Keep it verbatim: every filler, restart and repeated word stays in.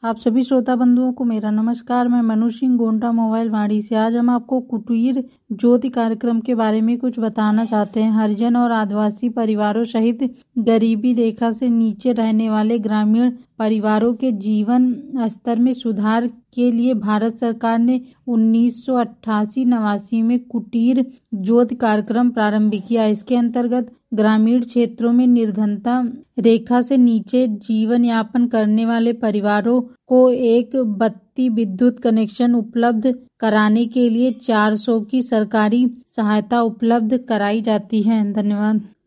आप सभी श्रोता बंधुओं को मेरा नमस्कार। मैं मनु सिंह गोंडा मोबाइल वाणी से। आज हम आपको कुटीर ज्योति कार्यक्रम के बारे में कुछ बताना चाहते हैं। हरिजन और आदिवासी परिवारों सहित गरीबी रेखा से नीचे रहने वाले ग्रामीण परिवारों के जीवन स्तर में सुधार के लिए भारत सरकार ने उन्नीस सौ अट्ठासी नवासी में कुटीर ज्योति कार्यक्रम प्रारंभ किया। इसके अंतर्गत ग्रामीण क्षेत्रों में निर्धनता रेखा से नीचे जीवन यापन करने वाले परिवारों को एक बत्ती विद्युत कनेक्शन उपलब्ध कराने के लिए चार सौ की सरकारी सहायता उपलब्ध कराई जाती है। धन्यवाद।